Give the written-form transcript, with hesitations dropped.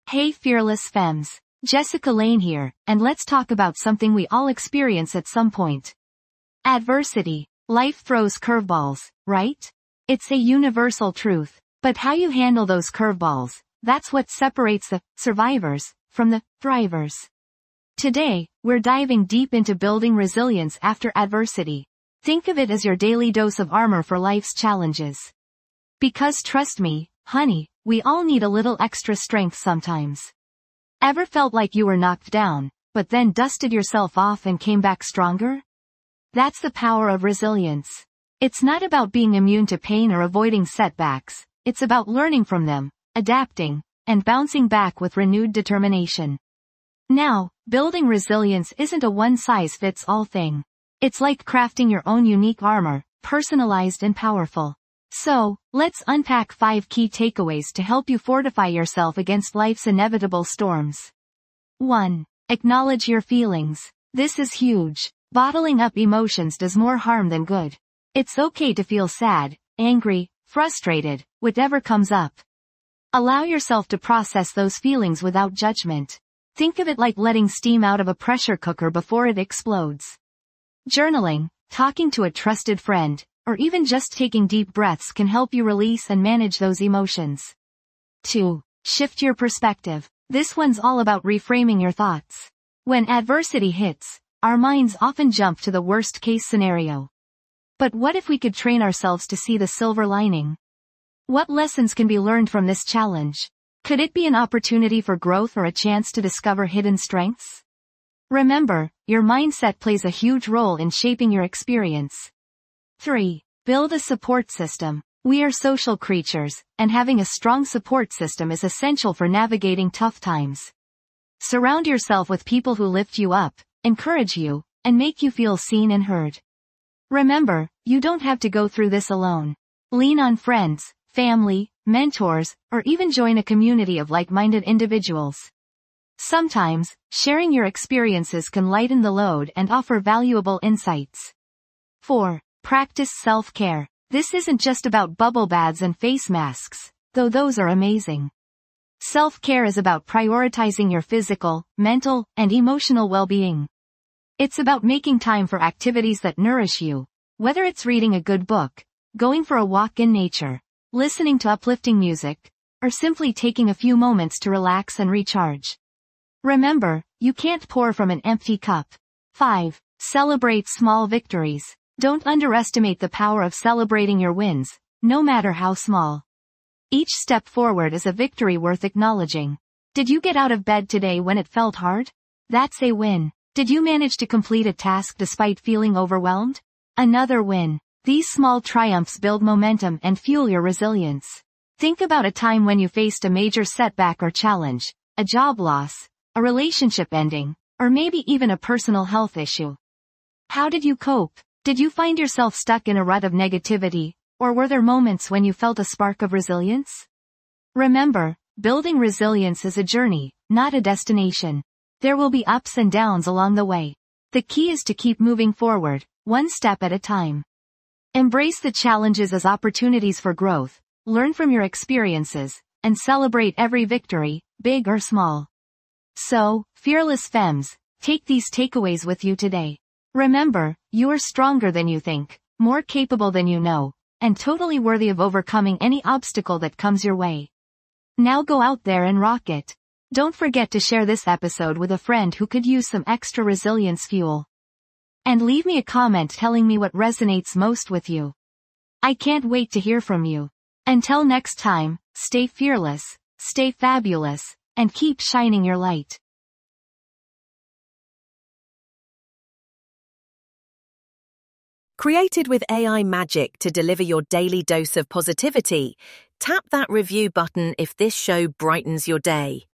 Hey fearless femmes, Jessica Lane here, and let's talk about something we all experience at some point. Adversity. Life throws curveballs, right? It's a universal truth. But how you handle those curveballs, that's what separates the survivors from the thrivers. Today, we're diving deep into building resilience after adversity. Think of it as your daily dose of armor for life's challenges. Because trust me, honey, we all need a little extra strength sometimes. Ever felt like you were knocked down, but then dusted yourself off and came back stronger? That's the power of resilience. It's not about being immune to pain or avoiding setbacks. It's about learning from them, adapting, and bouncing back with renewed determination. Now, building resilience isn't a one-size-fits-all thing. It's like crafting your own unique armor, personalized and powerful. So, let's unpack 5 key takeaways to help you fortify yourself against life's inevitable storms. 1. Acknowledge your feelings. This is huge. Bottling up emotions does more harm than good. It's okay to feel sad, angry, frustrated, whatever comes up. Allow yourself to process those feelings without judgment. Think of it like letting steam out of a pressure cooker before it explodes. Journaling, talking to a trusted friend, or even just taking deep breaths can help you release and manage those emotions. 2. Shift your perspective. This one's all about reframing your thoughts. When adversity hits, our minds often jump to the worst-case scenario. But what if we could train ourselves to see the silver lining? What lessons can be learned from this challenge? Could it be an opportunity for growth or a chance to discover hidden strengths? Remember, your mindset plays a huge role in shaping your experience. 3. Build a support system. We are social creatures, and having a strong support system is essential for navigating tough times. Surround yourself with people who lift you up, encourage you, and make you feel seen and heard. Remember, you don't have to go through this alone. Lean on friends, family, mentors, or even join a community of like-minded individuals. Sometimes, sharing your experiences can lighten the load and offer valuable insights. 4. Practice self-care. This isn't just about bubble baths and face masks, though those are amazing. Self-care is about prioritizing your physical, mental, and emotional well-being. It's about making time for activities that nourish you, whether it's reading a good book, going for a walk in nature, listening to uplifting music, or simply taking a few moments to relax and recharge. Remember, you can't pour from an empty cup. 5. Celebrate small victories. Don't underestimate the power of celebrating your wins, no matter how small. Each step forward is a victory worth acknowledging. Did you get out of bed today when it felt hard? That's a win. Did you manage to complete a task despite feeling overwhelmed? Another win. These small triumphs build momentum and fuel your resilience. Think about a time when you faced a major setback or challenge, a job loss, a relationship ending, or maybe even a personal health issue. How did you cope? Did you find yourself stuck in a rut of negativity, or were there moments when you felt a spark of resilience? Remember, building resilience is a journey, not a destination. There will be ups and downs along the way. The key is to keep moving forward, one step at a time. Embrace the challenges as opportunities for growth, learn from your experiences, and celebrate every victory, big or small. So, fearless femmes, take these takeaways with you today. Remember, you are stronger than you think, more capable than you know, and totally worthy of overcoming any obstacle that comes your way. Now go out there and rock it. Don't forget to share this episode with a friend who could use some extra resilience fuel. And leave me a comment telling me what resonates most with you. I can't wait to hear from you. Until next time, stay fearless, stay fabulous, and keep shining your light. Created with AI magic to deliver your daily dose of positivity, tap that review button if this show brightens your day.